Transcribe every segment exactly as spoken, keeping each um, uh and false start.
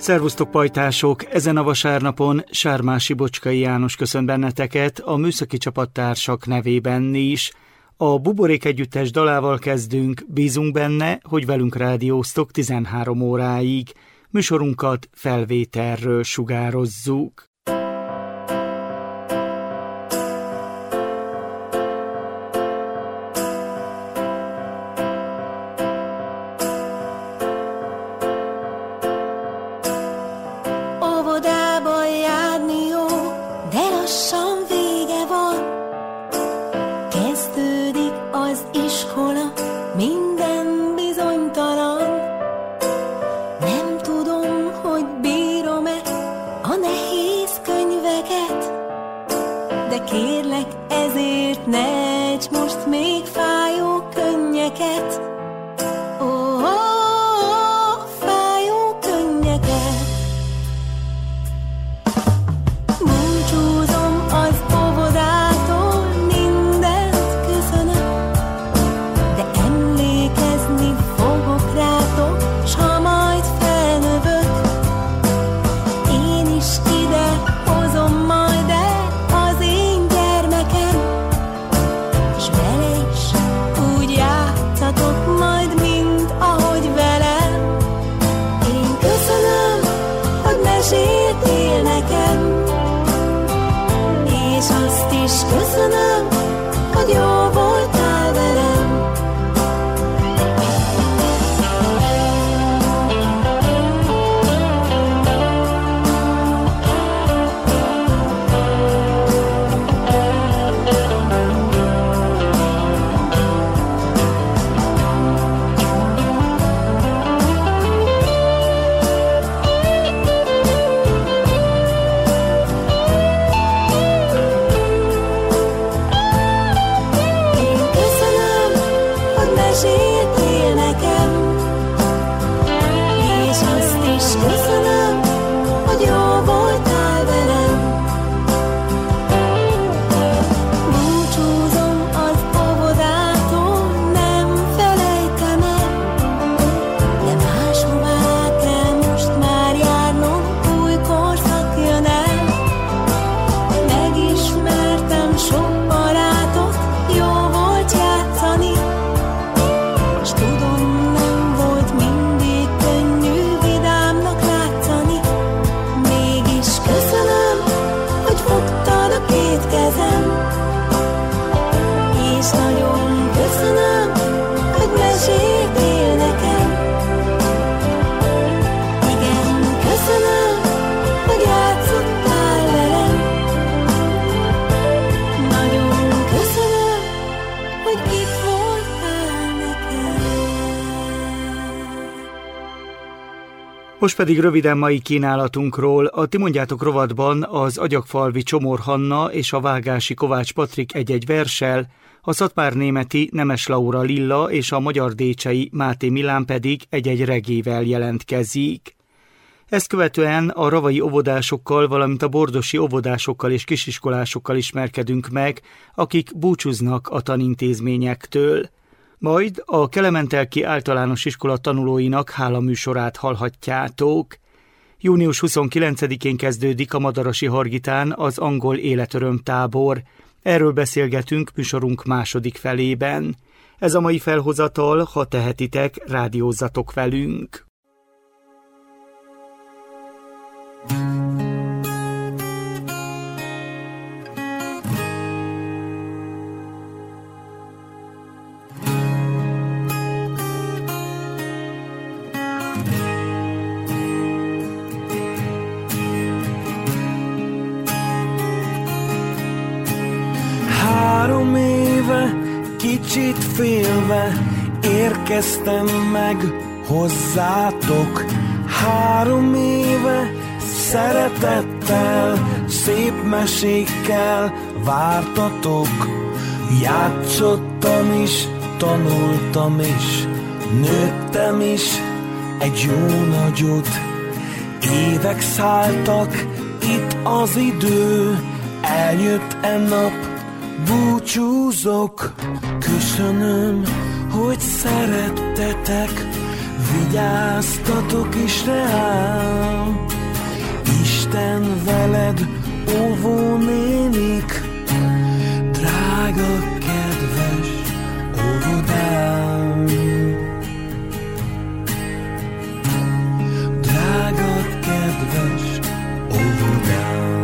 Szervusztok, pajtások! Ezen a vasárnapon Sármási Bocskai János köszönt benneteket, a műszaki csapattársak nevében is. A Buborék együttes dalával kezdünk, bízunk benne, hogy velünk rádióztok tizenhárom óráig. Műsorunkat felvételről sugározzuk. Most pedig röviden mai kínálatunkról. A Ti mondjátok rovatban az Agyagfalvi Csomor Hanna és a Vágási Kovács Patrik egy-egy verssel, a szatmárnémeti Nemes Laura Lilla és a magyardécsei Máté Milán pedig egy-egy regével jelentkezik. Ezt követően a ravai óvodásokkal, valamint a bordosi óvodásokkal és kisiskolásokkal ismerkedünk meg, akik búcsúznak a tanintézményektől. Majd a Kelementelki Általános Iskola tanulóinak hálaműsorát hallhatjátok. június huszonkilencedikén kezdődik a Madarasi Hargitán az angol életöröm tábor. Erről beszélgetünk műsorunk második felében. Ez a mai felhozatal, ha tehetitek, rádiózzatok velünk. Három éve, kicsit félve érkeztem meg hozzátok. Három éve szeretettel, szép mesékkel vártatok. Játszottam is, tanultam is, nőttem is egy jó nagyot. Évek szálltak, itt az idő, eljött e nap, búcsúzok. Köszönöm, hogy szerettetek vigyáztatok is rám. Isten veled, óvó nénik, drága, kedves óvodám. Drága, kedves óvodám.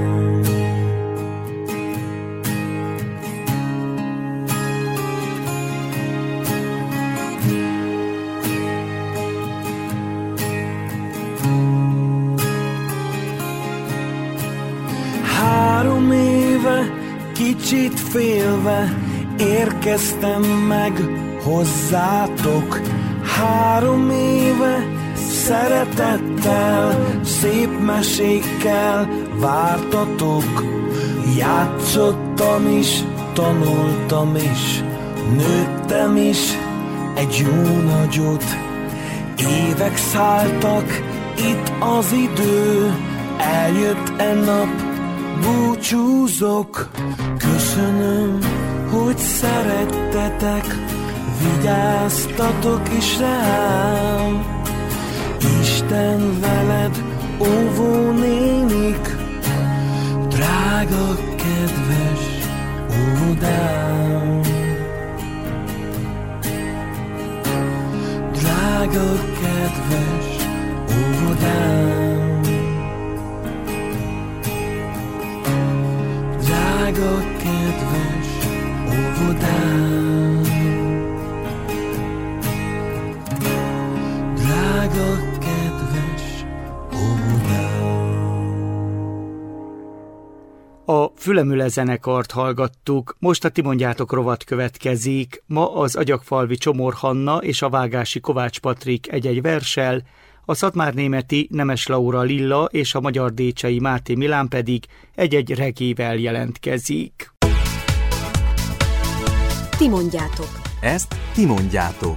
Három éve, kicsit félve érkeztem meg hozzátok. Három éve szeretettel, szép mesékkel vártatok. Játszottam is, tanultam is, nőttem is egy jó nagyot. Évek szálltak, itt az idő, eljött e nap, búcsúzok. Köszönöm, hogy szerettetek, vigyáztatok is rám. Isten veled, óvó nénik, drága, kedves óvodám. Drága, kedves óvodám. Drága, kedves óvodám. Drága, kedves óvodám. A Fülemüle zenekart hallgattuk, most a Ti mondjátok rovat következik. Ma az Agyagfalvi Csomor Hanna és a Vágási Kovács Patrik egy-egy verssel, a szatmárnémeti Nemes Laura Lilla és a magyardécsei Máté Milán pedig egy-egy regével jelentkezik. Ti mondjátok. Ezt ti mondjátok.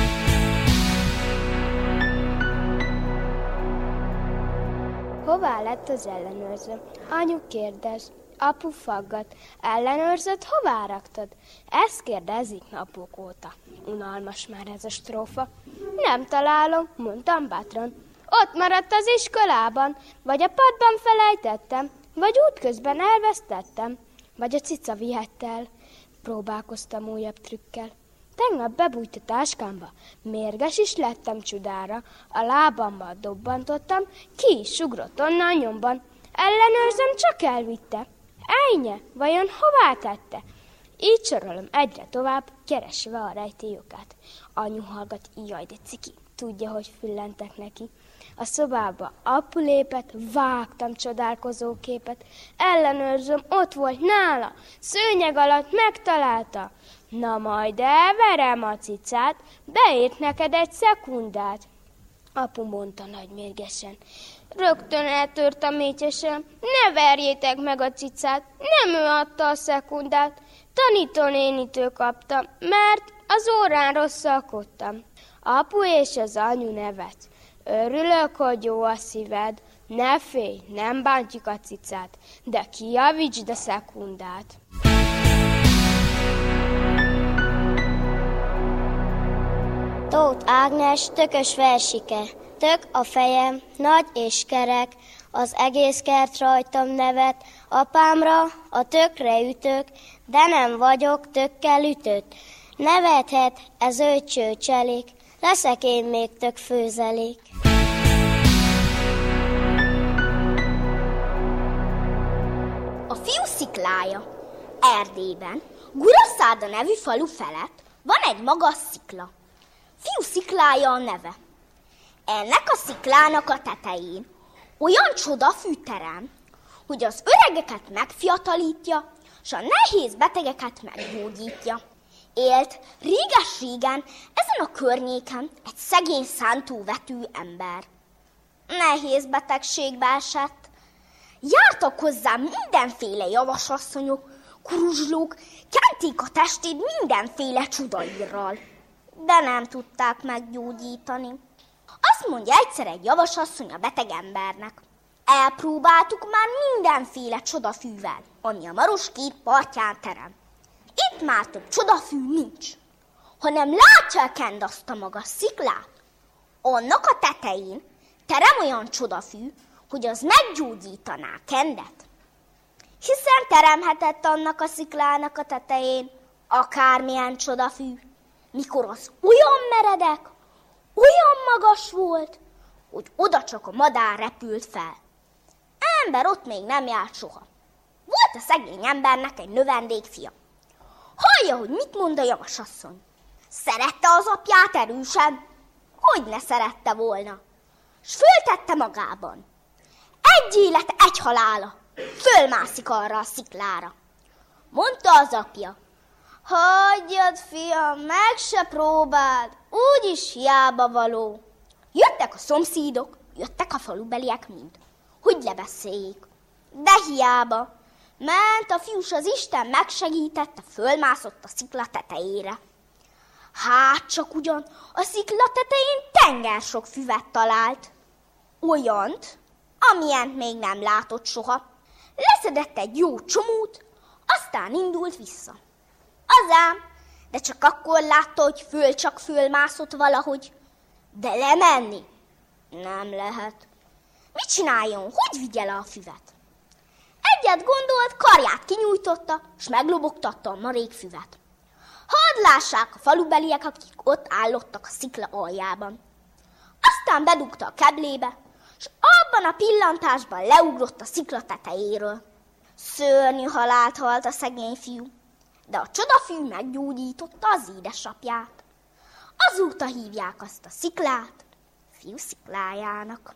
Hová lett az ellenőrző? Anyu kérdez, apu faggat. Ellenőrzött, hová raktad? Ezt kérdezik napok óta. Unalmas már ez a strófa. Nem találom, mondtam bátran. Ott maradt az iskolában, vagy a padban felejtettem, vagy útközben elvesztettem, vagy a cica vihett el. Próbálkoztam újabb trükkel. Tegnap bebújt a táskámba, mérges is lettem csudára, a lábammal dobbantottam, ki is ugrott onnan nyomban. Ellenőrzöm, csak elvitte. Ejnye, vajon hová tette? Így sorolom egyre tovább, keresve a rejtélyokát. Anyu hallgat, jaj de ciki, tudja, hogy füllentek neki. A szobába apu lépett, vágtam csodálkozó képet. Ellenőrzöm, ott volt nála, szőnyeg alatt megtalálta. Na majd elverem a cicát, beírt neked egy szekundát. Apu mondta nagy mérgesen. Rögtön eltört a mécsesem, ne verjétek meg a cicát, nem ő adta a szekundát. Tanítónénitől kaptam, mert az órán rosszalkodtam. Apu és az anyu nevet. Örülök, hogy jó a szíved, ne félj, nem bántjuk a cicát, de kijavítsd a szekundát. Tóth Ágnes tökös versike. Tök a fejem, nagy és kerek, az egész kert rajtam nevet. Apámra a tökre ütök, de nem vagyok tökkel ütött. Nevethet ez öcső cselék, leszek én még tök főzelék. A fiú sziklája. Erdélyben, Guraszáda nevű falu felett van egy magas szikla. Fiú sziklája a neve. Ennek a sziklának a tetején olyan csoda fűterem, hogy az öregeket megfiatalítja, s a nehéz betegeket meggyógyítja. Élt réges-régen ezen a környéken egy szegény szántóvetű ember. Nehéz betegségbe esett. Jártak hozzá mindenféle javasasszonyok, kuruzslók, kenték a testét mindenféle csodairral, de nem tudták meggyógyítani. Azt mondja egyszer egy javasasszony a beteg embernek. Elpróbáltuk már mindenféle csodafűvel, ami a Maroskét partján terem. Itt már több csodafű nincs, hanem látja Kend azt a magas sziklát, Annak a tetején terem olyan csodafű, hogy az meggyógyítaná Kendet. Hiszen teremhetett annak a sziklának a tetején akármilyen csodafű, mikor az olyan meredek, olyan magas volt, hogy oda csak a madár repült fel. Ember ott még nem járt soha. Volt a szegény embernek egy növendékfia. Hallja, hogy mit mond a javasasszony. Szerette az apját erősen? Hogy ne szerette volna? S föltette magában. Egy élet, egy halála. Fölmászik arra a sziklára. Mondta az apja. Hagyjad, fiam, meg se próbáld, úgyis hiába való. Jöttek a szomszédok, jöttek a falubeliek mind, hogy lebeszéljék. De hiába. Ment a fiús, az Isten megsegítette, fölmászott a szikla tetejére. Hát csak ugyan a szikla tetején tenger sok füvet talált. Olyant, amilyent még nem látott soha. Leszedett egy jó csomót, aztán indult vissza. Azám, de csak akkor látta, hogy föl csak fölmászott valahogy. De lemenni nem lehet. Mit csináljon, hogy vigye le a füvet? Egyet gondolt, karját kinyújtotta, s meglobogtatta a marék füvet. Hadd lássák a falubeliek, akik ott állottak a szikla aljában. Aztán bedugta a keblébe, s abban a pillantásban leugrott a szikla tetejéről. Szörnyű halált halt a szegény fiú, de a csodafű meggyógyította az édesapját. Azóta hívják azt a sziklát fiú sziklájának.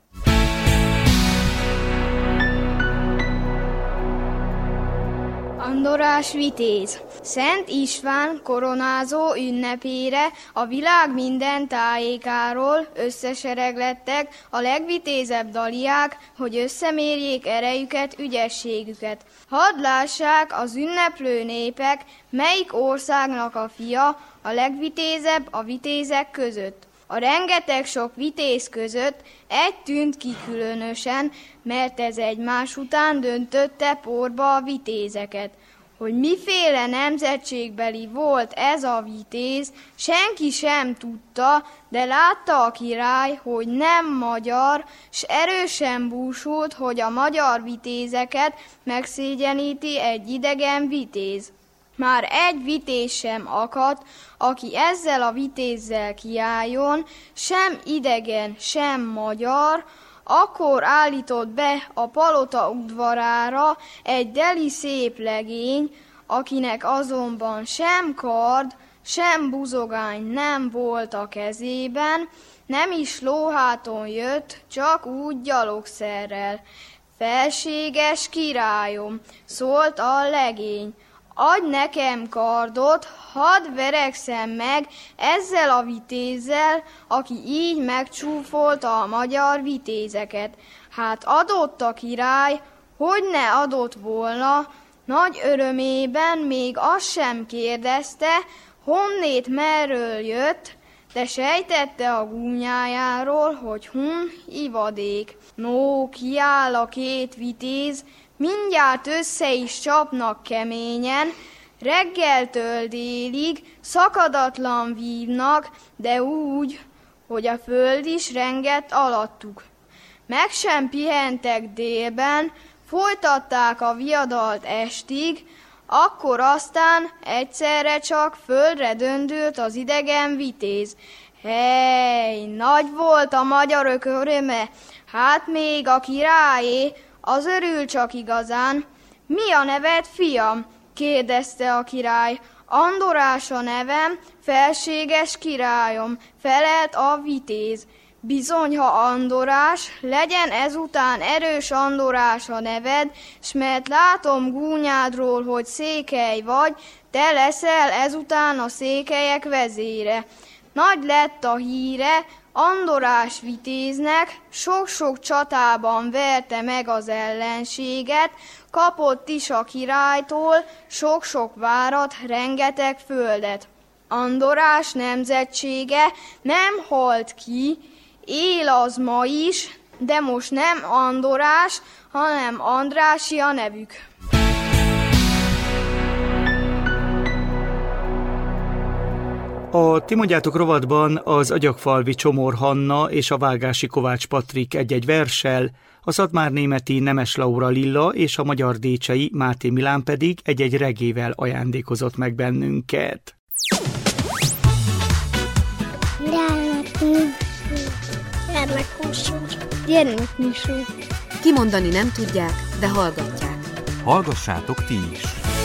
Andorás vitéz. Szent István koronázó ünnepére a világ minden tájékáról összesereglettek a legvitézebb daliák, hogy összemérjék erejüket, ügyességüket. Hadd lássák az ünneplő népek, melyik országnak a fia a legvitézebb a vitézek között. A rengeteg sok vitéz között egy tűnt ki különösen, mert ez egymás után döntötte porba a vitézeket. Hogy miféle nemzetségbeli volt ez a vitéz, senki sem tudta, de látta a király, hogy nem magyar, s erősen búsult, hogy a magyar vitézeket megszégyeníti egy idegen vitéz. Már egy vitéz sem akadt, aki ezzel a vitézzel kiálljon, sem idegen, sem magyar. Akkor állított be a palota udvarára egy deli szép legény, akinek azonban sem kard, sem buzogány nem volt a kezében, nem is lóháton jött, csak úgy gyalogszerrel. Felséges királyom, szólt a legény, adj nekem kardot, hadd verekszem meg ezzel a vitézzel, aki így megcsúfolta a magyar vitézeket. Hát adott a király, hogy ne adott volna, nagy örömében még azt sem kérdezte, honnét merről jött, de sejtette a gúnyájáról, hogy hun ivadék. No, kiáll a két vitéz, mindjárt össze is csapnak keményen, reggeltől délig szakadatlan vívnak, de úgy, hogy a föld is rengett alattuk. Meg sem pihentek délben, folytatták a viadalt estig, akkor aztán egyszerre csak földre döndült az idegen vitéz. Hely, nagy volt a magyarok öröme, hát még a királyé, az örül csak igazán. Mi a neved, fiam? Kérdezte a király. Andorás a nevem, felséges királyom, felelt a vitéz. Bizony, ha Andorás, legyen ezután erős Andorás a neved, s mert látom gúnyádról, hogy székely vagy, te leszel ezután a székelyek vezére. Nagy lett a híre Andorás vitéznek, sok-sok csatában verte meg az ellenséget, kapott is a királytól sok-sok várat, rengeteg földet. Andorás nemzetsége nem halt ki, él az ma is, de most nem Andorás, hanem Andrássy a nevük. A Ti mondjátok rovatban az Agyagfalvi Csomór Hanna és a Vágási Kovács Patrik egy-egy verssel, a szatmárnémeti Nemes Laura Lilla és a magyar décsei Máté Milán pedig egy-egy regével ajándékozott meg bennünket. Gyermekműsor. Kimondani nem tudják, de hallgatják. Hallgassátok ti is!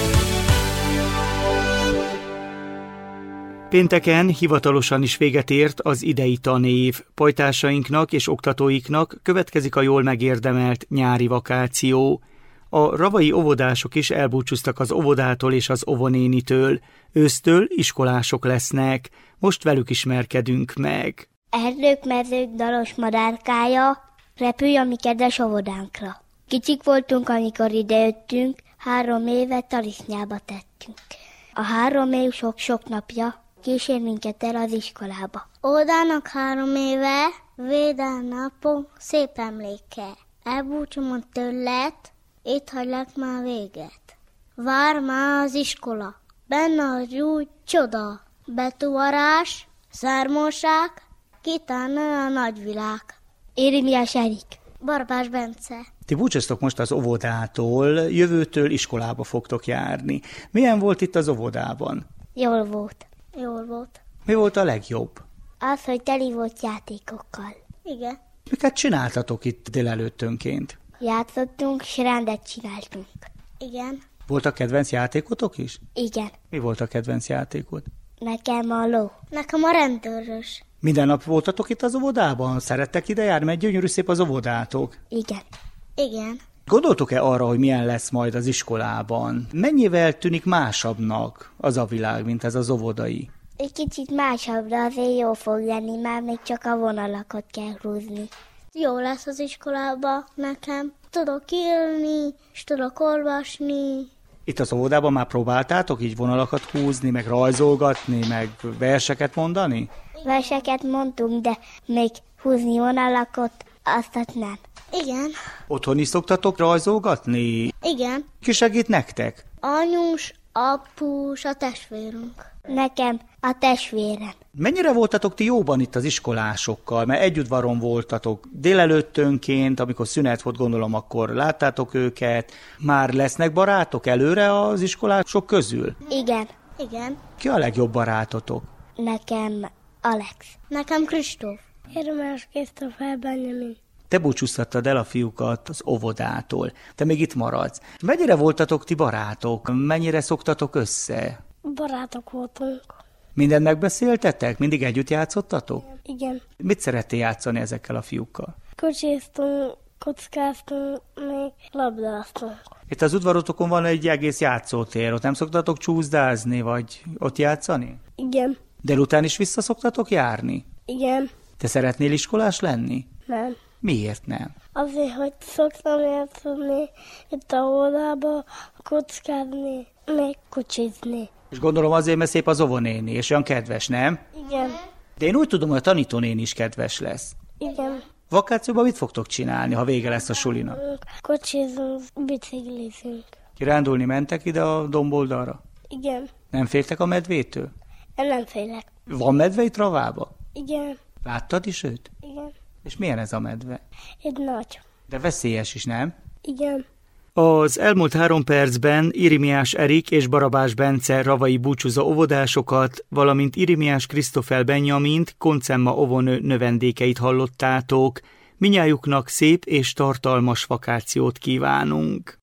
Pénteken hivatalosan is véget ért az idei tanév. Pajtásainknak és oktatóiknak következik a jól megérdemelt nyári vakáció. A ravai óvodások is elbúcsúztak az óvodától és az óvonénitől. Ősztől iskolások lesznek. Most velük ismerkedünk meg. Erdők, mezők, dalos madárkája, repülj a mi kedves óvodánkra. Kicsik voltunk, amikor idejöttünk, három évet talisznyába tettünk. A három év sok-sok napja kísér minket el az iskolába. Óvodának három éve, védel napon, szép emléke. Elbúcsomod tőled, itt hagylak már véget. Vár már az iskola, benne az új csoda. Betuvarás, szármóság, kitánna a nagyvilág. Érimiás Erik. Barbás Bence. Ti búcsúztok most az óvodától, jövőtől iskolába fogtok járni. Milyen volt itt az óvodában? Jól volt. Jól volt. Mi volt a legjobb? Az, hogy teli volt játékokkal. Igen. Miket csináltatok itt délelőttönként? Játszottunk, s rendet csináltunk. Igen. Volt a kedvenc játékotok is? Igen. Mi volt a kedvenc játékod? Nekem a ló. Nekem a rendőrös. Minden nap voltatok itt az óvodában? Szerettek ide járni, mert gyönyörű szép az óvodátok. Igen. Igen. Gondoltok-e arra, hogy milyen lesz majd az iskolában? Mennyivel tűnik másabbnak az a világ, mint ez az óvodai? Egy kicsit másabb, de azért jó fog lenni, már még csak a vonalakat kell húzni. Jó lesz az iskolába nekem. Tudok írni, és tudok olvasni. Itt az óvodában már próbáltátok így vonalakat húzni, meg rajzolgatni, meg verseket mondani? Verseket mondtunk, de még húzni vonalakat, azt nem. Igen. Otthon is szoktatok rajzolgatni? Igen. Ki segít nektek? Anyus, apus, a testvérünk. Nekem a testvérem. Mennyire voltatok ti jóban itt az iskolásokkal? Mert együttvaron voltatok délelőttönként, amikor szünet volt, gondolom, akkor láttátok őket. Már lesznek barátok előre az iskolások közül? Igen. Igen. Ki a legjobb barátotok? Nekem Alex. Nekem Kristóf. Érdemes Krisztófer Benjamin. Te búcsúztattad el a fiúkat az óvodától. Te még itt maradsz. Mennyire voltatok ti barátok? Mennyire szoktatok össze? Barátok voltunk. Mindent megbeszéltetek? Mindig együtt játszottatok? Igen. Mit szerettél játszani ezekkel a fiúkkal? Kocsiztunk, kockáztunk, még labdáztunk. Itt az udvarotokon van egy egész játszótér, ott nem szoktatok csúszdázni, vagy ott játszani? Igen. Délután is vissza szoktatok járni? Igen. Te szeretnél iskolás lenni? Nem. Miért nem? Azért, hogy szoktam játszani itt a óvodába, kockázni, még kocsizni. És gondolom azért, mert szép az óvonéni, és olyan kedves, nem? Igen. De én úgy tudom, hogy a tanítónéni is kedves lesz. Igen. Vakációban mit fogtok csinálni, ha vége lesz a sulinak? Kocsizunk, biciklizünk. Kirándulni mentek ide a domboldalra? Igen. Nem féltek a medvétől? Én nem félek. Van medve itt Ravába? Igen. Láttad is őt? Igen. És milyen ez a medve? Egy nagy. De veszélyes is, nem? Igen. Az elmúlt három percben Irimiás Erik és Barabás Bence ravai búcsúzó óvodásokat, valamint Irimiás Krisztófer Benjamint, Koncemma óvónő növendékeit hallottátok. Mindnyájuknak szép és tartalmas vakációt kívánunk!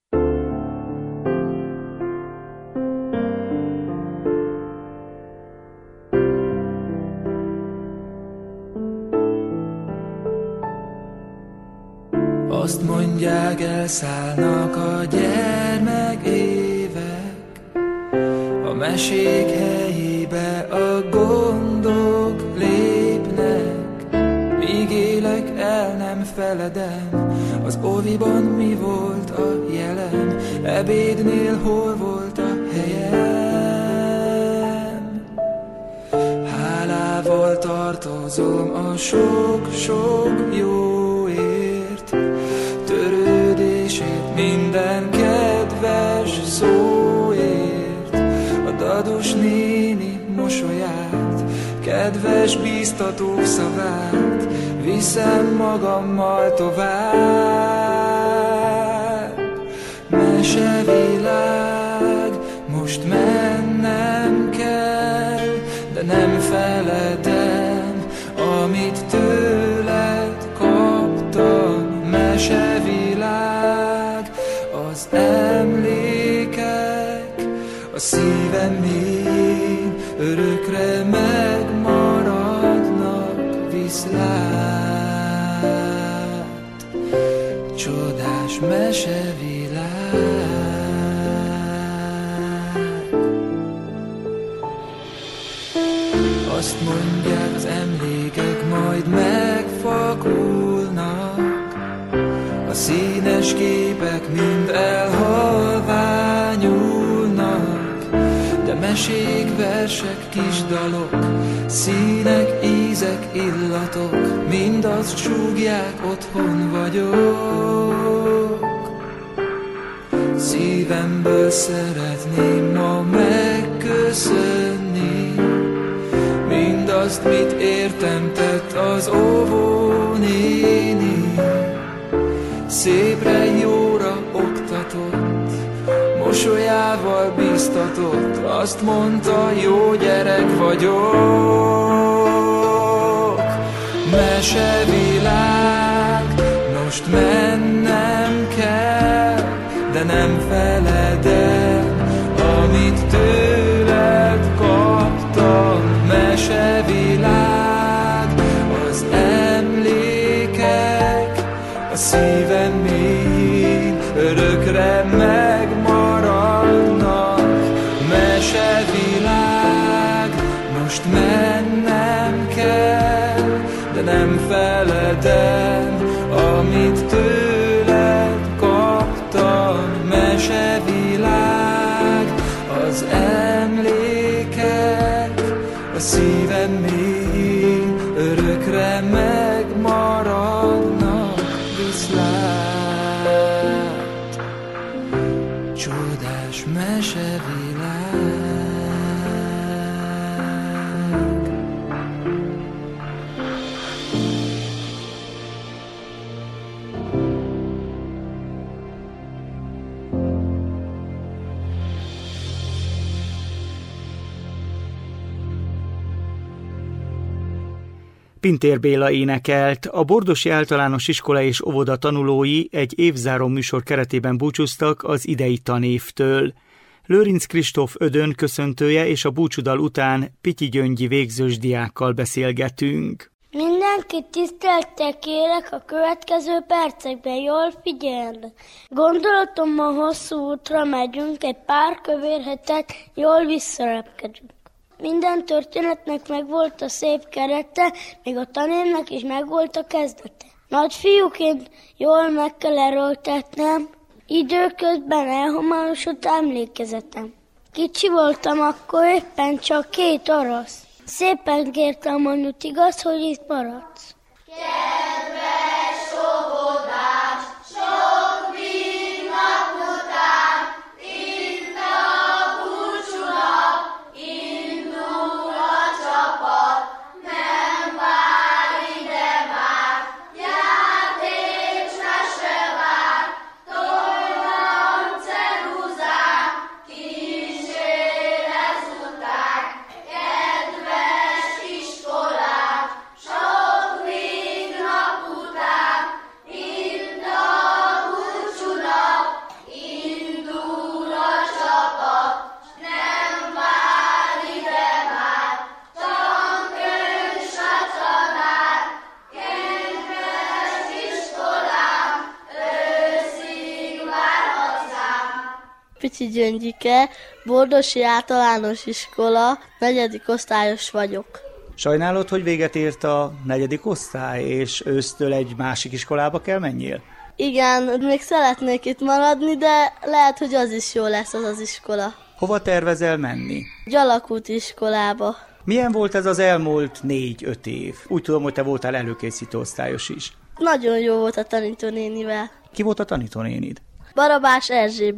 Azt mondják, elszállnak a gyermek évek, a mesék helyébe a gondok lépnek. Míg élek, el nem feledem, az óviban mi volt a jelen, ebédnél hol volt a helyem. Hálával tartozom a sok-sok jóért, törődését, minden kedves szóért, a dadus néni mosolyát, kedves bíztató szavát viszem magammal tovább. Mesevilág, most mennem kell, de nem feledem, amit tőled kaptam. Mesevilág, az emlékek a szívem mélyén örökre megmaradnak. Viszlát, csodás mesevilág. Azt mondják, az emlékek majd megfakulnak, a színes képek mind elhalványulnak, de mesék, versek, kis dalok, színek, ízek, illatok, mind azt súgják, otthon vagyok. Szívemből szeretném ma megköszönni mindazt, mit értem tett az óvónéni. Szépre, jóra oktatott, mosolyával bíztatott, azt mondta, jó gyerek vagyok. Mesevilág, most mennem kell, de nem feledem, amit tőled kaptam. Mesevilág, az emlékek a szívem mélyén örökre megmaradnak. Mesevilág, most mennem kell, de nem feledem, amit tőled kaptam. Mesevilág, az emlékek a szívem mélyén örökre megmaradnak. Viszlát, csodás mesevilág. Pintér Béla énekelt, a Bordosi Általános Iskola és Óvoda tanulói egy évzáró műsor keretében búcsúztak az idei tanévtől. Lőrinc Kristóf Ödön köszöntője és a búcsúdal után Pityi Gyöngyi végzős diákkal beszélgetünk. Mindenkit tisztelettel kérek a következő percekben, jól figyelni. Gondolatommal hosszú útra megyünk, egy pár kövér hetet jól visszarepkedünk. Minden történetnek megvolt a szép kerete, még a tanévnek is megvolt a kezdete. Nagy fiúként jól meg kell erőltetnem, időközben elhomályosodott emlékezetem. Kicsi voltam, akkor éppen csak két orosz. Szépen kértem anyut, igaz, hogy itt maradsz. Kedves óvodás, sok víg nap után, itt a búcsúnap, indul a csapat, nem vár ide már, játék se vár, tollam ceruzán, kísér ezután, kedves iskolát, sok víg nap után, itt a búcsúnap, indul a csapat, nem vár ide már, tankönyv s a tanár, kedves iskolám, őszig várhatsz rám. Pityi Gyöngyike, Bordosi Általános Iskola, negyedik osztályos vagyok. Sajnálod, hogy véget ért a negyedik osztály, és ősztől egy másik iskolába kell menjél? Igen, még szeretnék itt maradni, de lehet, hogy az is jó lesz az az iskola. Hova tervezel menni? Gyalakúti iskolába. Milyen volt ez az elmúlt négy-öt év? Úgy tudom, hogy te voltál előkészítő osztályos is. Nagyon jó volt a tanítónénivel. Ki volt a tanítónénid? Barabás Erzsébet.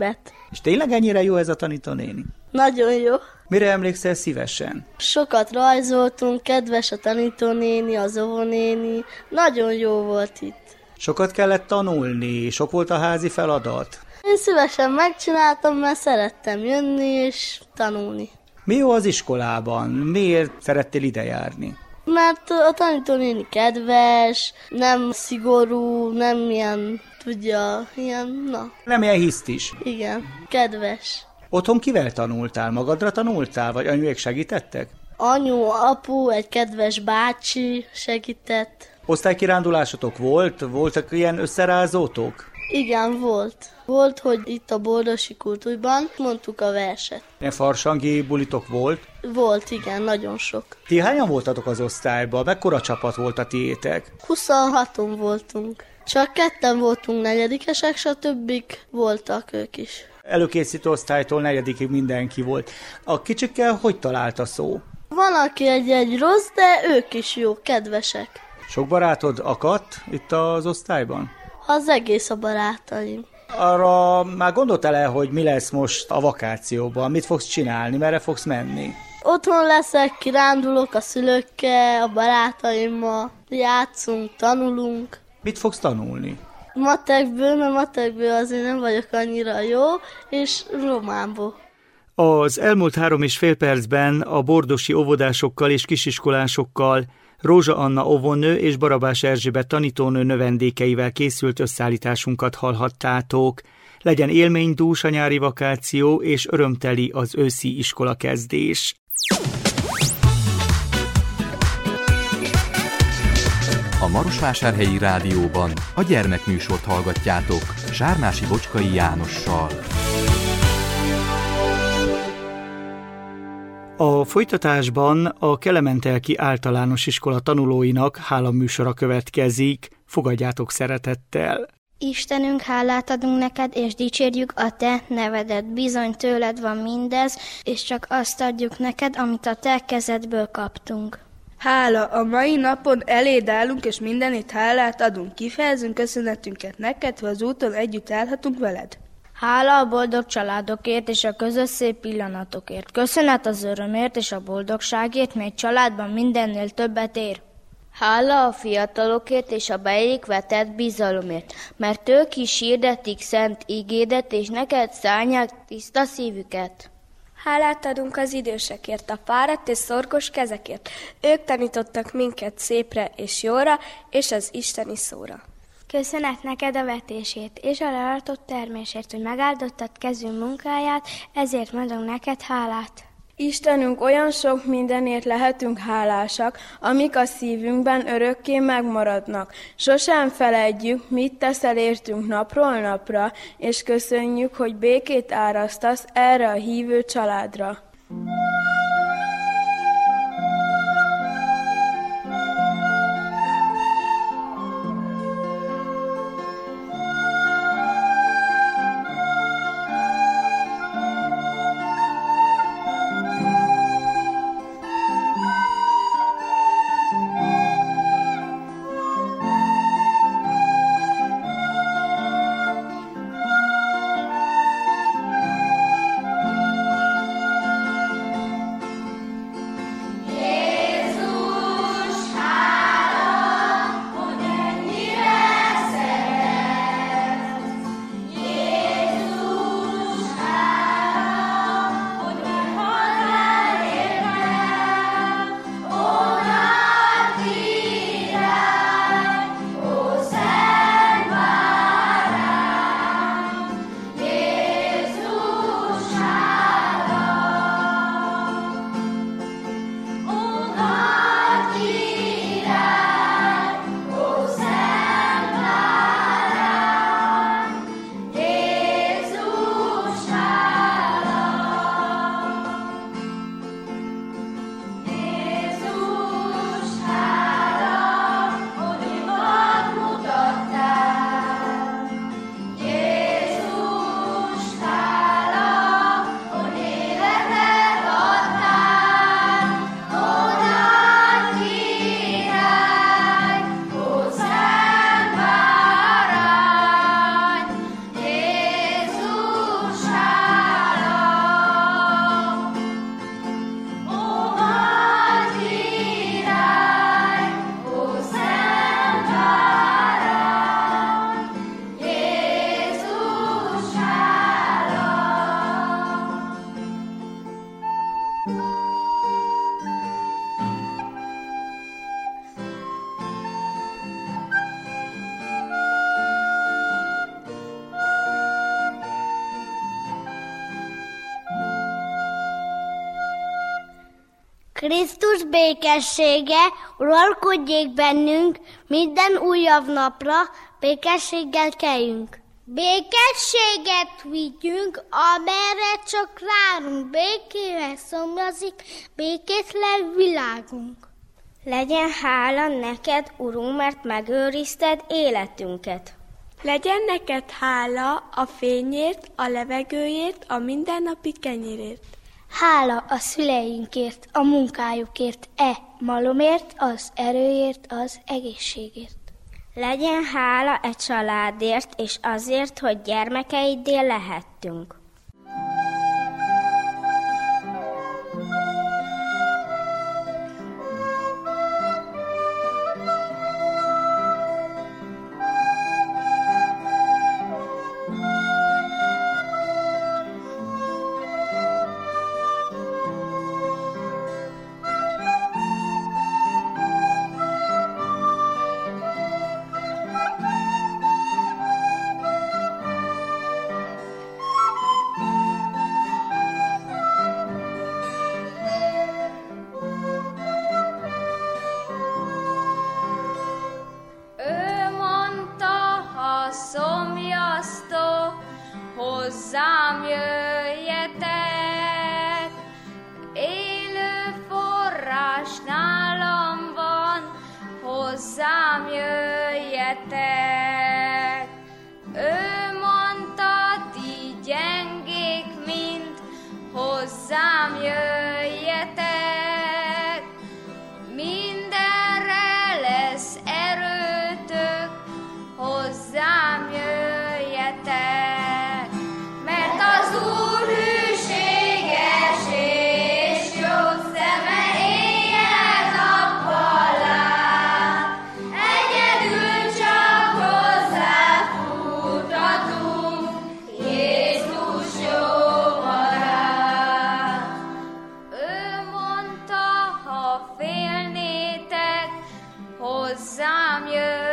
És tényleg ennyire jó ez a tanítónéni? Nagyon jó. Mire emlékszel szívesen? Sokat rajzoltunk, kedves a tanítónéni, az óvónéni. Nagyon jó volt itt. Sokat kellett tanulni, sok volt a házi feladat? Én szívesen megcsináltam, mert szerettem jönni és tanulni. Mi jó az iskolában? Miért szerettél ide járni? Mert a tanítónéni kedves, nem szigorú, nem ilyen, tudja, ilyen, na. Nem ilyen hisztis. Igen, kedves. Otthon kivel tanultál? Magadra tanultál, vagy anyuék segítettek? Anyu, apu, egy kedves bácsi segített. Osztálykirándulásotok volt? Voltak ilyen összerázótok? Igen, volt. Volt, hogy itt a Boldosi Kultúrban mondtuk a verset. Ilyen farsangi bulitok volt? Volt, igen, nagyon sok. Ti hányan voltatok az osztályban? Mekkora csapat volt a tiétek? huszonhaton voltunk. Csak ketten voltunk negyedikesek, s a többik voltak ők is. Előkészítő osztálytól negyedikig mindenki volt. A kicsikkel hogy talált a szó? Van, aki egy-egy rossz, de ők is jó, kedvesek. Sok barátod akadt itt az osztályban? Az egész a barátaim. Arra már gondoltál el, hogy mi lesz most a vakációban? Mit fogsz csinálni? Merre fogsz menni? Otthon leszek, kirándulok a szülőkkel, a barátaimmal, játszunk, tanulunk. Mit fogsz tanulni? Matekből, mert matekből azért nem vagyok annyira jó, és románból. Az elmúlt három és fél percben a bordosi óvodásokkal és kisiskolásokkal, Rózsa Anna óvónő és Barabás Erzsébet tanítónő növendékeivel készült összeállításunkat hallhattátok. Legyen élménydús a nyári vakáció és örömteli az őszi iskolakezdés. A Marosvásárhelyi Rádióban a gyermekműsort hallgatjátok Zsármási Bocskai Jánossal. A folytatásban a Kelementelki Általános Iskola tanulóinak hálaműsora következik. Fogadjátok szeretettel! Istenünk, hálát adunk neked, és dicsérjük a te nevedet. Bizony tőled van mindez, és csak azt adjuk neked, amit a te kezedből kaptunk. Hála, a mai napon eléd állunk, és mindenét hálát adunk. Kifejezünk köszönetünket neked, hogy az úton együtt állhatunk veled. Hála a boldog családokért és a közös szép pillanatokért. Köszönet az örömért és a boldogságért, mely családban mindennél többet ér. Hála a fiatalokért és a beléjük vetett bizalomért, mert ők is hirdetik szent ígédet, és neked szállják tiszta szívüket. Hálát adunk az idősekért, a fáradt és szorgos kezekért. Ők tanítottak minket szépre és jóra, és az isteni szóra. Köszönet neked a vetését és a leartott termésért, hogy megáldottad kezünk munkáját, ezért mondom neked hálát. Istenünk, olyan sok mindenért lehetünk hálásak, amik a szívünkben örökké megmaradnak. Sosem feledjük, mit teszel értünk napról napra, és köszönjük, hogy békét árasztasz erre a hívő családra. Krisztus békessége uralkodjék bennünk, minden újabb napra békességgel keljünk. Békességet vigyünk, amerre csak várunk, békével szomjazik, békétlen világunk. Legyen hála neked, Urunk, mert megőrizted életünket. Legyen neked hála a fényért, a levegőért, a mindennapi kenyérért. Hála a szüleinkért, a munkájukért, e malomért, az erőért, az egészségért. Legyen hála e családért, és azért, hogy gyermekeiddé lehettünk. Hozzám jöjjetek, élő forrás nálam van, hozzám jöjjetek. Ő mondta, ti gyengék mind, hozzám jöjjetek. Mindenre lesz erőtök, hozzám jöjjetek. Hozzám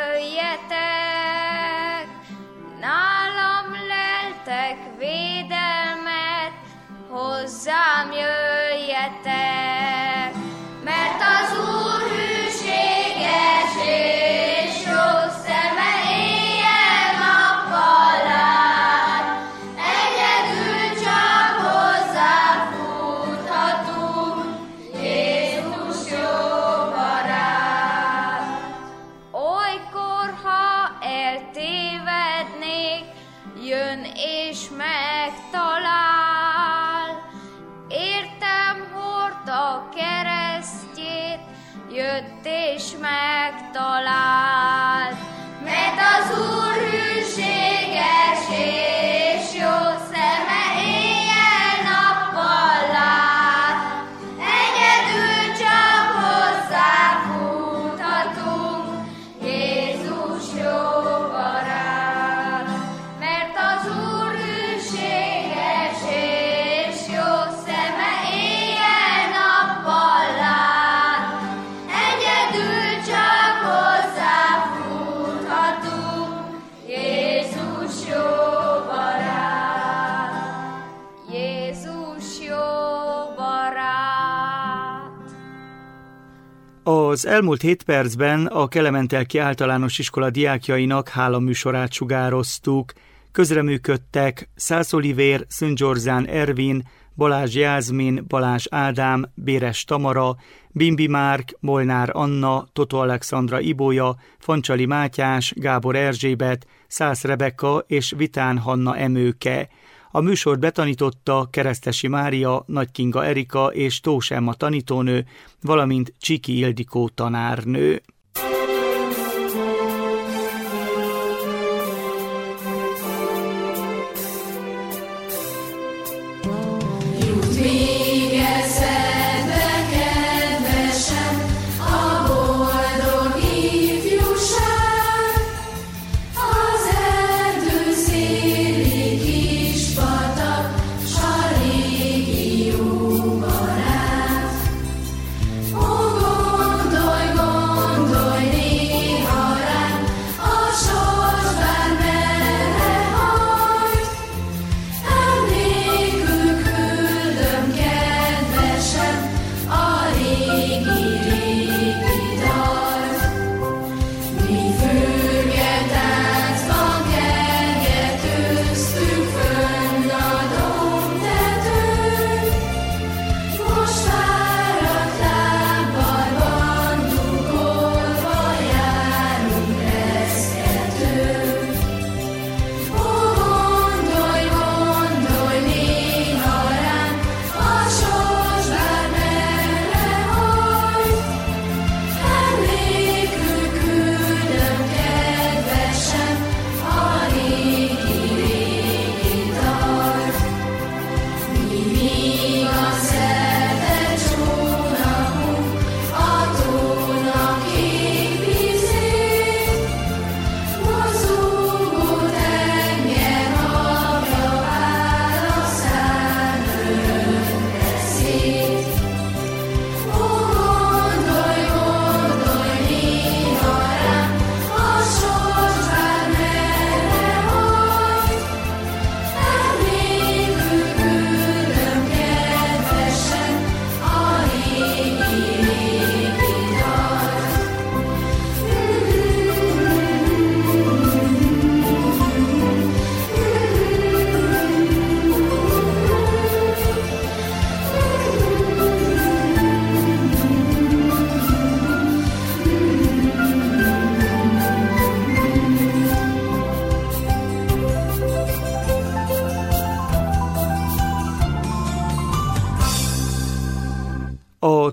jöjjetek, nálam leltek védelmet, hozzám jöjjetek, mert az Úr hűséges és jó szeme éjjel-nappal lát. Egyedül csak hozzá futhatunk, Jézus jó barát. Olykor, ha eltévednék, jön és megtalál. Értem, hordta keresztjét, jött és megtalált. Mert az Úr hűséges és jó szeme éjjel-nappal lát. Egyedül csak hozzá futhatunk, Jézus jó barát. Mert az Úr hűséges és jó szeme éjjel-nappal lát. Egyedül csak hozzá futhatunk, Jézus jó barát. Jézus jó barát. Az elmúlt hét percben a Kelementelki Általános Iskola diákjainak hálaműsorát sugároztuk. Közreműködtek Szász Olivér, Szüntgyorzán Ervin, Balázs Jászmin, Balázs Ádám, Béres Tamara, Bimbi Márk, Molnár Anna, Totó Alexandra Ibolya, Fancsali Mátyás, Gábor Erzsébet, Szász Rebeka és Vitán Hanna Emőke. A műsort betanította Keresztesi Mária, Nagy Kinga Erika és Tóth Emma tanítónő, valamint Csiki Ildikó tanárnő. Gondolj, gondolj,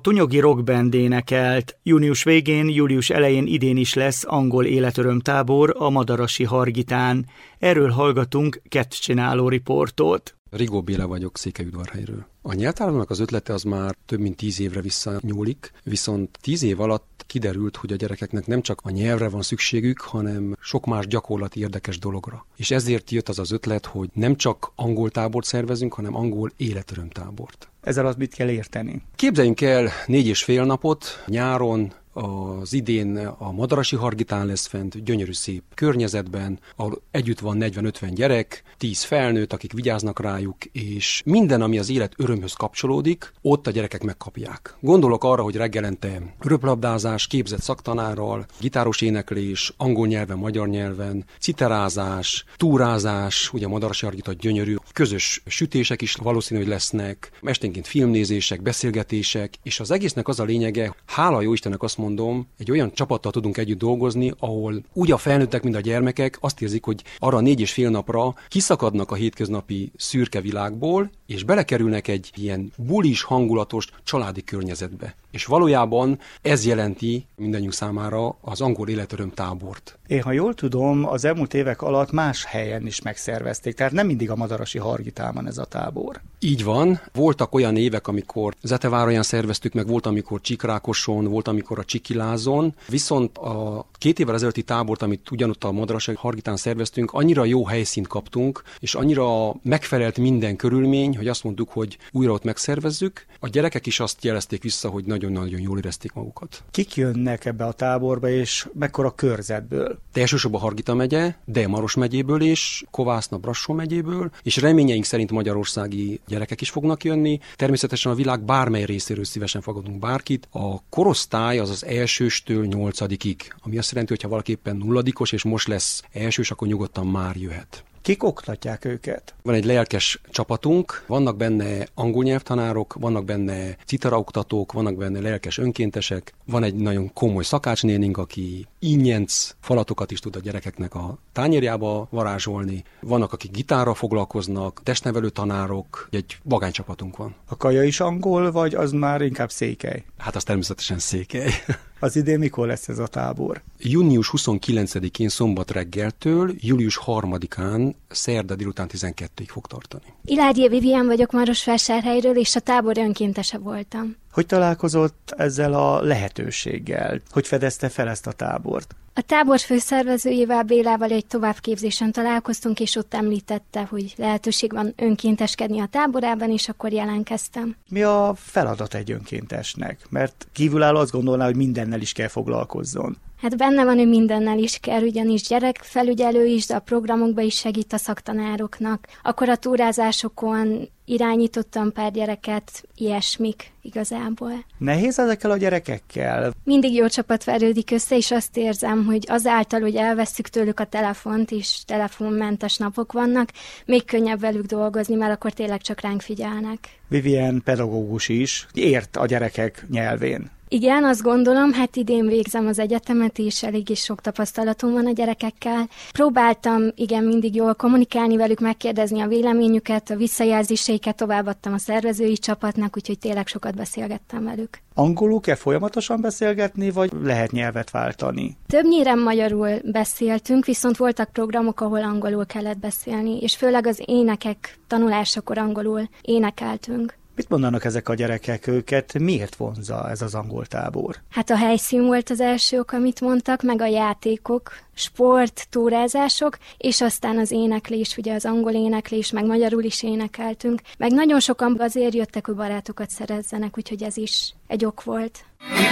Tonyogi rockband énekelt. Június végén, július elején idén is lesz angol életöröm tábor a Madarasi Hargitán. Erről hallgatunk kettcsináló riportot. Rigó Béla vagyok Székelyudvarhelyről. A nyelvtárnak az ötlete az már több mint tíz évre visszanyúlik, viszont tíz év alatt kiderült, hogy a gyerekeknek nem csak a nyelvre van szükségük, hanem sok más gyakorlati érdekes dologra. És ezért jött az az ötlet, hogy nem csak angol tábort szervezünk, hanem angol életöröm tábort. Ezzel azt mit kell érteni? Képzeljünk el négy és fél napot nyáron. Az idén a Madarasi Hargitán lesz fent, gyönyörű szép környezetben, ahol együtt van negyven-ötven gyerek, tíz felnőtt, akik vigyáznak rájuk, és minden, ami az élet örömhöz kapcsolódik, ott a gyerekek megkapják. Gondolok arra, hogy reggelente röplabdázás, képzett szaktanárral, gitáros éneklés, angol nyelven, magyar nyelven, citerázás, túrázás, ugye a Madarasi Hargita gyönyörű, közös sütések is valószínű, hogy lesznek, esténként filmnézések, beszélgetések, és az egésznek az a lényege, hála jó Istennek azt mondom, egy olyan csapattal tudunk együtt dolgozni, ahol úgy a felnőttek, mint a gyermekek azt érzik, hogy arra négy és fél napra kiszakadnak a hétköznapi szürke világból, és belekerülnek egy ilyen bulis, hangulatos családi környezetbe. És valójában ez jelenti mindannyiunk számára az angol életöröm tábort. Én, ha jól tudom, az elmúlt évek alatt más helyen is megszervezték, tehát nem mindig a Madarasi Hargitán van ez a tábor. Így van. Voltak olyan évek, amikor Zetevároján szerveztük meg, volt, amikor Csíkrákoson, volt, amikor a Csikilázon, viszont a két évvel ezelőtti tábort, amit ugyanott a Madarasi Hargitán szerveztünk, annyira jó helyszínt kaptunk, és annyira megfelelt minden körülmény, hogy azt mondtuk, hogy újra ott megszervezzük. A gyerekek is azt jelezték vissza, hogy nagyon-nagyon jól érezték magukat. Kik jönnek ebbe a táborba, és mekkora körzetből? De elsősorban Hargita megye, de Maros megyéből is, Kovászna, Brassó megyéből, és reményeink szerint magyarországi gyerekek is fognak jönni. Természetesen a világ bármely részéről szívesen fogadunk bárkit. A korosztály az az elsőstől nyolcadikig, ami azt jelenti, hogy ha valaki éppen nulladikos, és most lesz elsős, akkor nyugodtan már jöhet. Kik oktatják őket? Van egy lelkes csapatunk, vannak benne angol nyelvtanárok, vannak benne citaraoktatók, vannak benne lelkes önkéntesek, van egy nagyon komoly szakácsnénink, aki ingyenc falatokat is tud a gyerekeknek a tányérjába varázsolni, vannak, akik gitárral foglalkoznak, testnevelő tanárok, egy vagánycsapatunk van. A kaja is angol, vagy az már inkább székely? Hát az természetesen székely. Az idén mikor lesz ez a tábor? június huszonkilencedikén szombat reggeltől, július harmadikán szerda délután tizenkettőig fog tartani. Iládi Vivien vagyok Marosvásárhelyről, és a tábor önkéntese voltam. Hogy találkozott ezzel a lehetőséggel? Hogy fedezte fel ezt a tábort? A tábor főszervezőjével, Bélával egy továbbképzésen találkoztunk, és ott említette, hogy lehetőség van önkénteskedni a táborában, és akkor jelentkeztem. Mi a feladat egy önkéntesnek? Mert kívülálló azt gondolná, hogy mindennel is kell foglalkozzon. Hát benne van, hogy mindennel is kell, ugyanis gyerekfelügyelő is, de a programokban is segít a szaktanároknak. Akkor a túrázásokon irányítottam pár gyereket, ilyesmik igazából. Nehéz ezekkel a gyerekekkel? Mindig jó csapat verődik össze, és azt érzem, hogy azáltal, hogy elvesszük tőlük a telefont, és telefonmentes napok vannak, még könnyebb velük dolgozni, mert akkor tényleg csak ránk figyelnek. Vivien pedagógus is, ért a gyerekek nyelvén. Igen, azt gondolom, hát idén végzem az egyetemet, és eléggé sok tapasztalatom van a gyerekekkel. Próbáltam, igen, mindig jól kommunikálni velük, megkérdezni a véleményüket, a visszajelzéseiket továbbadtam a szervezői csapatnak, úgyhogy tényleg sokat beszélgettem velük. Angolul kell folyamatosan beszélgetni, vagy lehet nyelvet váltani? Többnyire magyarul beszéltünk, viszont voltak programok, ahol angolul kellett beszélni, és főleg az énekek tanulásakor angolul énekeltünk. Mit mondanak ezek a gyerekek, őket? Miért vonza ez az angol tábor? Hát a helyszín volt az első ok, amit mondtak, meg a játékok, sport, túrázások, és aztán az éneklés, ugye az angol éneklés, meg magyarul is énekeltünk. Meg nagyon sokan azért jöttek, hogy barátokat szerezzenek, úgyhogy ez is egy ok volt.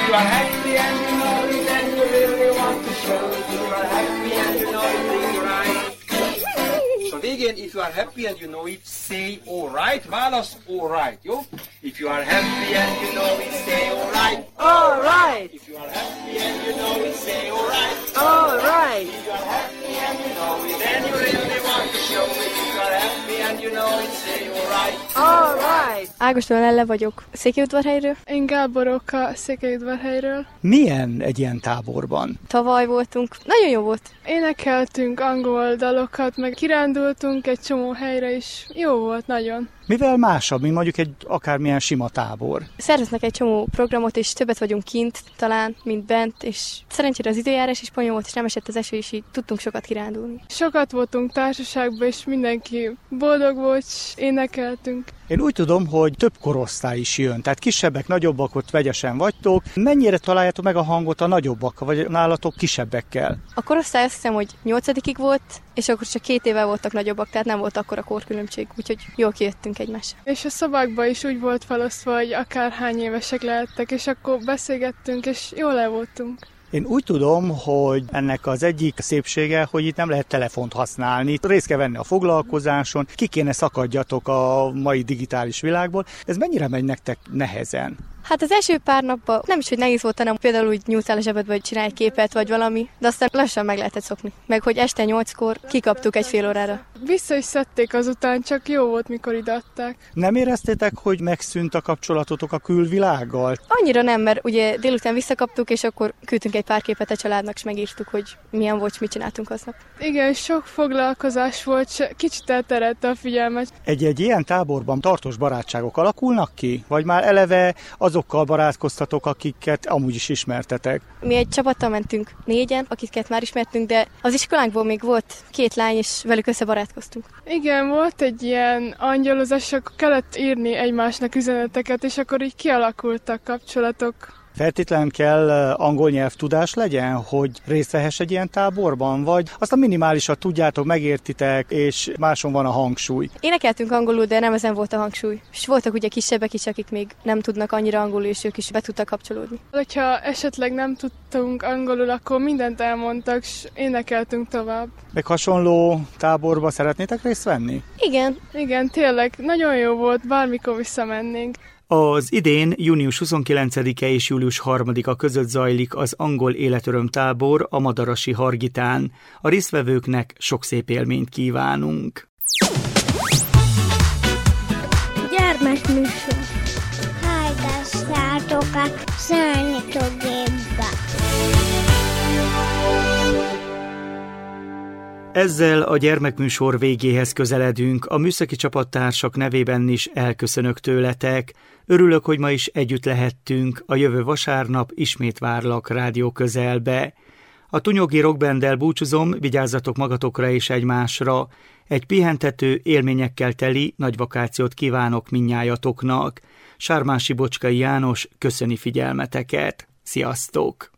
So végén, if you are happy and you know it, say all right. Válasz all right, jó? If you are happy and you know it, say all right. All right. If you are happy and you know it, say all right. All right. If you are happy and you know it, then you really want to show it. If you are happy and and you know it, say alright. Alright. Ágos Lelle vagyok, Székelyudvarhelyről. Én Gábor Oka, Székelyudvarhelyről. Milyen egy ilyen táborban? Tavaly voltunk, nagyon jó volt. Énekeltünk angol dalokat, meg kirándultunk egy csomó helyre is. Jó volt nagyon. Mivel másabb, mint mondjuk egy akármilyen sima tábor? Szerveznek egy csomó programot, és többet vagyunk kint talán, mint bent, és szerencsére az időjárás is ponyó volt, és nem esett az eső, és így tudtunk sokat kirándulni. Sokat voltunk társaságban, és mindenki boldog volt, és énekeltünk. Én úgy tudom, hogy több korosztály is jön, tehát kisebbek, nagyobbak, ott vegyesen vagytok. Mennyire találjátok meg a hangot a nagyobbakkal, vagy nálatok kisebbekkel? A korosztály azt hiszem, hogy nyolcadikig volt, és akkor csak két éve voltak nagyobbak, tehát nem volt akkor a korkülönbség, úgyhogy jól kijöttünk egymásra. És a szobákban is úgy volt felosztva, hogy akárhány évesek lehettek, és akkor beszélgettünk, és jól el voltunk. Én úgy tudom, hogy ennek az egyik szépsége, hogy itt nem lehet telefont használni, részt kell venni a foglalkozáson, ki kéne szakadjatok a mai digitális világból. Ez mennyire megy nektek nehezen? Hát az első pár napban nem is, hogy nehéz volt, hanem például úgy nyújtál a zsebedbe, vagy csinálj egy képet, vagy valami, de aztán lassan meg lehetett szokni. Meg hogy este nyolckor kikaptuk egy fél órára. Vissza is szedték azután, csak jó volt, mikor ideadták. Nem éreztétek, hogy megszűnt a kapcsolatotok a külvilággal? Annyira nem, mert ugye délután visszakaptuk, és akkor küldtünk egy pár képet a családnak, és megírtuk, hogy milyen volt, mit csináltunk aznap. Igen, sok foglalkozás volt, kicsit elterelte a figyelmet. Egy-egy ilyen táborban tartós barátságok alakulnak ki? Vagy már eleve azokkal barátkoztatok, akiket amúgy is ismertetek? Mi egy csapattal mentünk négyen, akiket már ismertünk, de az iskolánkból még volt két lány, és velük összebarátkoztunk. Igen, volt egy ilyen angyalozás, akkor kellett írni egymásnak üzeneteket, és akkor így kialakultak kapcsolatok. Feltétlenül kell angol nyelvtudás legyen, hogy részt vehess egy ilyen táborban, vagy azt a minimálisat tudjátok, megértitek, és máson van a hangsúly? Énekeltünk angolul, de nem ezen volt a hangsúly. És voltak ugye kisebbek is, akik még nem tudnak annyira angolul, és ők is be tudtak kapcsolódni. Ha esetleg nem tudtunk angolul, akkor mindent elmondtak, és énekeltünk tovább. Meg hasonló táborba szeretnétek részt venni? Igen. Igen, tényleg, nagyon jó volt, bármikor visszamennénk. Az idén június huszonkilencedike és július harmadika között zajlik az angol életöröm tábor a Madarasi Hargitán. A résztvevőknek sok szép élményt kívánunk. Gyermekműsor. Hallgassátok a Számítógépbe. Ezzel a gyermekműsor végéhez közeledünk, a műszaki csapattársak nevében is elköszönök tőletek. Örülök, hogy ma is együtt lehettünk, a jövő vasárnap ismét várlak rádió közelbe. A Tunyogi Rockbanddel búcsúzom, vigyázzatok magatokra és egymásra. Egy pihentető, élményekkel teli nagy vakációt kívánok mindnyájatoknak. Sármási Bocskai János köszöni figyelmeteket. Sziasztok!